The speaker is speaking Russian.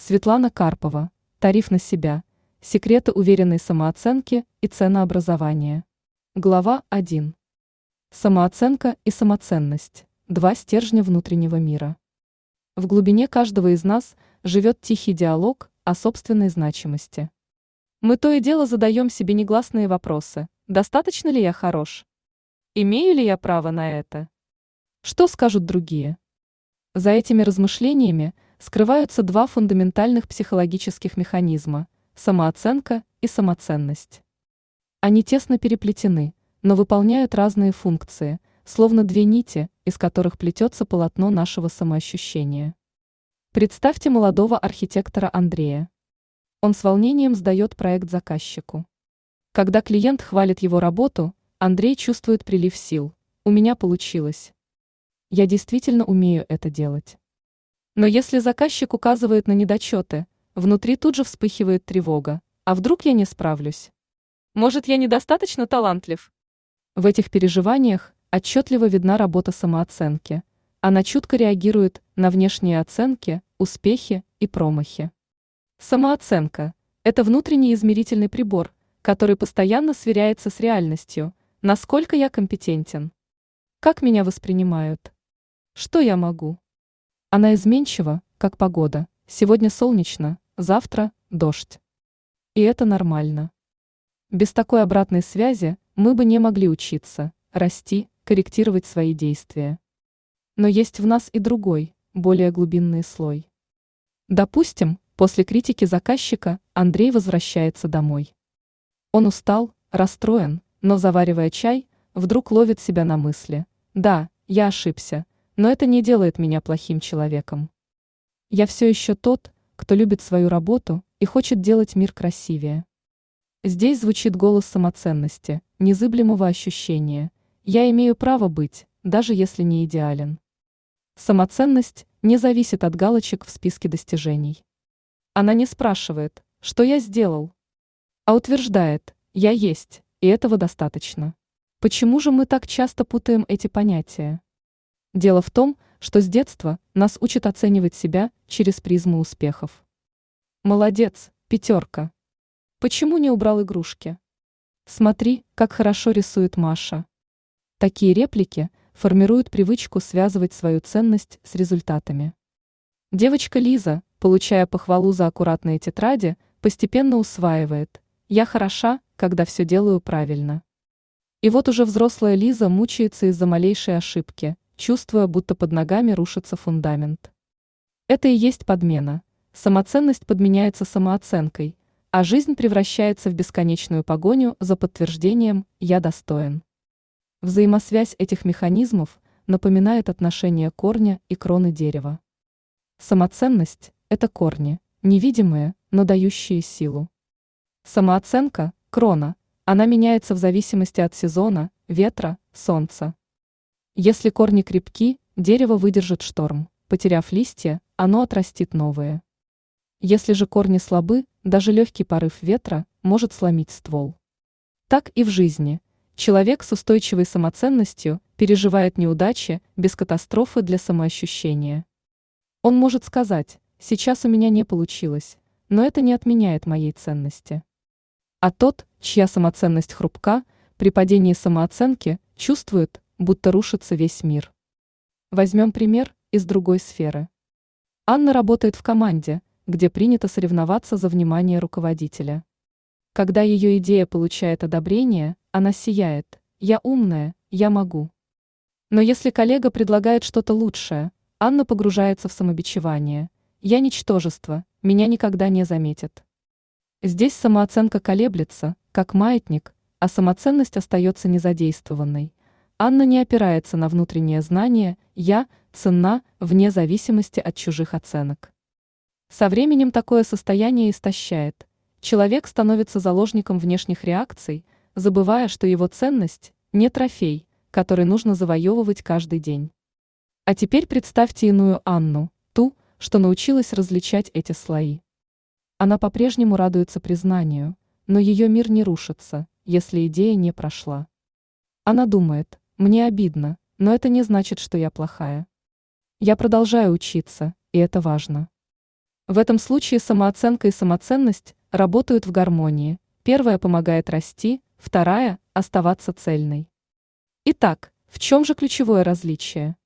Светлана Карпова. Тариф на себя. Секреты уверенной самооценки и ценообразования. Глава 1. Самооценка и самоценность. Два стержня внутреннего мира. В глубине каждого из нас живет тихий диалог о собственной значимости. Мы то и дело задаем себе негласные вопросы. Достаточно ли я хорош? Имею ли я право на это? Что скажут другие? За этими размышлениями скрываются два фундаментальных психологических механизма – самооценка и самоценность. Они тесно переплетены, но выполняют разные функции, словно две нити, из которых плетется полотно нашего самоощущения. Представьте молодого архитектора Андрея. Он с волнением сдает проект заказчику. Когда клиент хвалит его работу, Андрей чувствует прилив сил. У меня получилось. Я действительно умею это делать. Но если заказчик указывает на недочеты, внутри тут же вспыхивает тревога. А вдруг я не справлюсь? Может, я недостаточно талантлив? В этих переживаниях отчетливо видна работа самооценки. Она чутко реагирует на внешние оценки, успехи и промахи. Самооценка – это внутренний измерительный прибор, который постоянно сверяется с реальностью, насколько я компетентен. Как меня воспринимают? Что я могу? Она изменчива, как погода. Сегодня солнечно, завтра – дождь. И это нормально. Без такой обратной связи мы бы не могли учиться, расти, корректировать свои действия. Но есть в нас и другой, более глубинный слой. Допустим, после критики заказчика Андрей возвращается домой. Он устал, расстроен, но заваривая чай, вдруг ловит себя на мысли. Да, я ошибся, но это не делает меня плохим человеком. Я все еще тот, кто любит свою работу и хочет делать мир красивее. Здесь звучит голос самоценности, незыблемого ощущения. Я имею право быть, даже если не идеален. Самоценность не зависит от галочек в списке достижений. Она не спрашивает, что я сделал, а утверждает, я есть, и этого достаточно. Почему же мы так часто путаем эти понятия? Дело в том, что с детства нас учат оценивать себя через призму успехов. Молодец, 5. Почему не убрал игрушки? Смотри, как хорошо рисует Маша. Такие реплики формируют привычку связывать свою ценность с результатами. Девочка Лиза, получая похвалу за аккуратные тетради, постепенно усваивает: «Я хороша, когда все делаю правильно». И вот уже взрослая Лиза мучается из-за малейшей ошибки, чувствуя, будто под ногами рушится фундамент. Это и есть подмена. Самоценность подменяется самооценкой, а жизнь превращается в бесконечную погоню за подтверждением «я достоин». Взаимосвязь этих механизмов напоминает отношение корня и кроны дерева. Самоценность – это корни, невидимые, но дающие силу. Самооценка – крона, она меняется в зависимости от сезона, ветра, солнца. Если корни крепки, дерево выдержит шторм, потеряв листья, оно отрастит новые. Если же корни слабы, даже легкий порыв ветра может сломить ствол. Так и в жизни. Человек с устойчивой самоценностью переживает неудачи без катастрофы для самоощущения. Он может сказать: «Сейчас у меня не получилось», но это не отменяет моей ценности. А тот, чья самоценность хрупка, при падении самооценки чувствует, будто рушится весь мир. Возьмем пример из другой сферы. Анна работает в команде, где принято соревноваться за внимание руководителя. Когда ее идея получает одобрение, она сияет: «Я умная, я могу». Но если коллега предлагает что-то лучшее, Анна погружается в самобичевание: «Я ничтожество, меня никогда не заметят». Здесь самооценка колеблется, как маятник, а самоценность остается незадействованной. Анна не опирается на внутреннее знание «я» ценна вне зависимости от чужих оценок. Со временем такое состояние истощает. Человек становится заложником внешних реакций, забывая, что его ценность – не трофей, который нужно завоевывать каждый день. А теперь представьте иную Анну, ту, что научилась различать эти слои. Она по-прежнему радуется признанию, но ее мир не рушится, если идея не прошла. Она думает: «Мне обидно, но это не значит, что я плохая. Я продолжаю учиться, и это важно». В этом случае самооценка и самоценность работают в гармонии. Первая помогает расти, вторая – оставаться цельной. Итак, в чем же ключевое различие?